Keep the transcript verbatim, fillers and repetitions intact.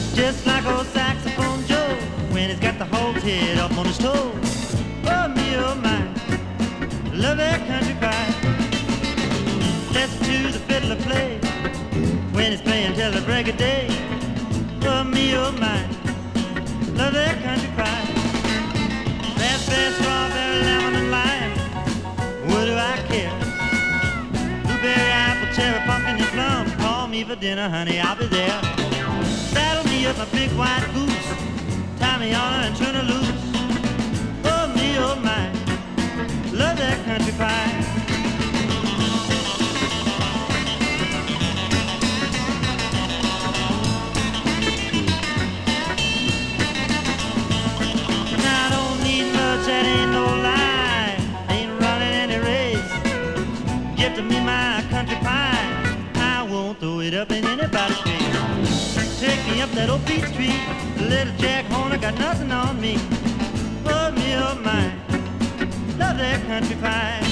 Just like old saxophone Joe when he's got the hog head up on his toe. Oh me, oh my, love that country cry. Listen to the fiddler play when he's playing till the break of day. Oh me, oh my, love that country cry. Raspberry, strawberry, lemon and lime, what do I care? Blueberry, apple, cherry, pumpkin and plum, call me for dinner, honey, I'll be there. Saddle me up a big white goose, tie me on her and turn her loose. Oh me, oh my, love that country pie. Now I don't need much, that ain't no lie. Ain't running any race. Give to me my country pie, I won't throw it up in anybody's face. Take me up that old Beach Street, little Jack Horner got nothing on me. Oh me, oh my, love that country pie.